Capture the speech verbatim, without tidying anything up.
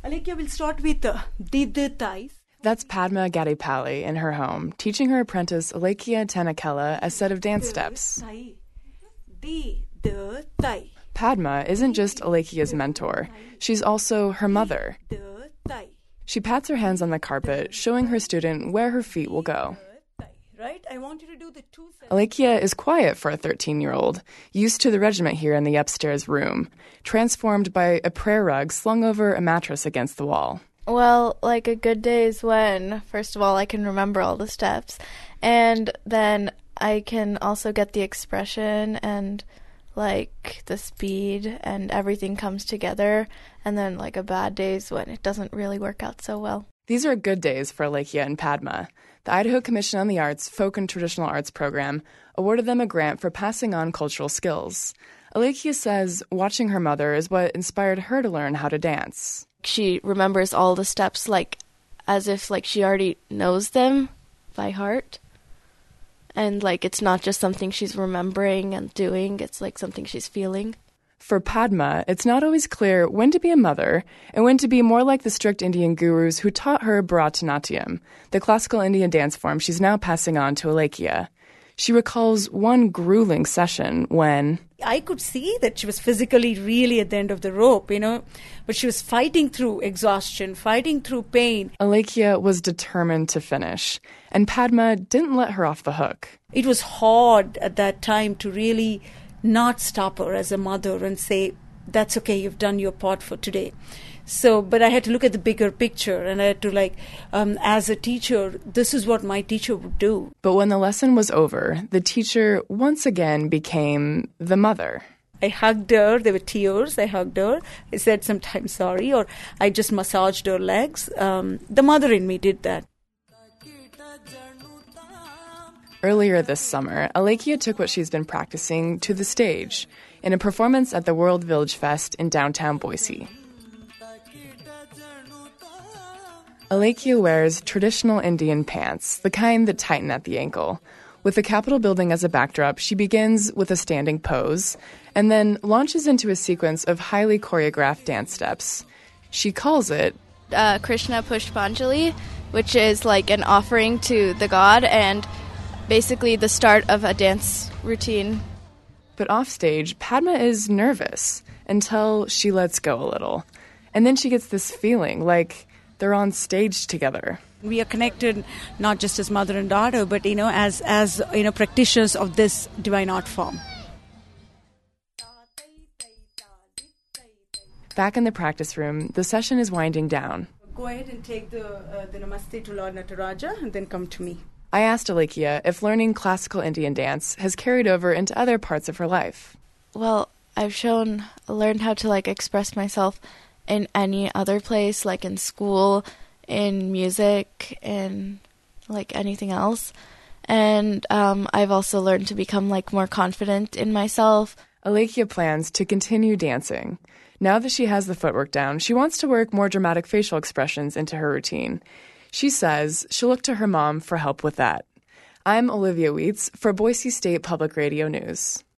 Alekia will start with uh, Did Thais. That's Padma Gadipalli in her home, teaching her apprentice Alekia Tanakella a set of dance steps. Padma isn't just Alekia's mentor, she's also her mother. She pats her hands on the carpet, showing her student where her feet will go. Right? I want you to do the two Alekia is quiet for a thirteen-year-old, used to the regiment here in the upstairs room, transformed by a prayer rug slung over a mattress against the wall. Well, like a good day is when, first of all, I can remember all the steps, and then I can also get the expression and like the speed and everything comes together, and then like a bad day is when it doesn't really work out so well. These are good days for Alekia and Padma. The Idaho Commission on the Arts Folk and Traditional Arts Program awarded them a grant for passing on cultural skills. Alekia says watching her mother is what inspired her to learn how to dance. She remembers all the steps like as if like she already knows them by heart. And like it's not just something she's remembering and doing, it's like something she's feeling. For Padma, it's not always clear when to be a mother and when to be more like the strict Indian gurus who taught her Bharatanatyam, the classical Indian dance form she's now passing on to Alekia. She recalls one grueling session when I could see that she was physically really at the end of the rope, you know, but she was fighting through exhaustion, fighting through pain. Alekia was determined to finish, and Padma didn't let her off the hook. It was hard at that time to really not stop her as a mother and say, that's okay, you've done your part for today. So, but I had to look at the bigger picture, and I had to like, um, as a teacher, this is what my teacher would do. But when the lesson was over, the teacher once again became the mother. I hugged her, there were tears, I hugged her, I said sometimes sorry, or I just massaged her legs. Um, the mother in me did that. Earlier this summer, Alekia took what she's been practicing to the stage in a performance at the World Village Fest in downtown Boise. Alekia wears traditional Indian pants, the kind that tighten at the ankle. With the Capitol building as a backdrop, she begins with a standing pose and then launches into a sequence of highly choreographed dance steps. She calls it uh, Krishna Pushpanjali, which is like an offering to the god and basically the start of a dance routine. But offstage, Padma is nervous until she lets go a little. And then she gets this feeling like they're on stage together. We are connected not just as mother and daughter, but, you know, as, as you know, practitioners of this divine art form. Back in the practice room, the session is winding down. Go ahead and take the, uh, the Namaste to Lord Nataraja and then come to me. I asked Alekia if learning classical Indian dance has carried over into other parts of her life. Well, I've shown, learned how to like express myself in any other place, like in school, in music, in like anything else. And um, I've also learned to become like more confident in myself. Alekia plans to continue dancing. Now that she has the footwork down, she wants to work more dramatic facial expressions into her routine. She says she'll look to her mom for help with that. I'm Olivia Weitz for Boise State Public Radio News.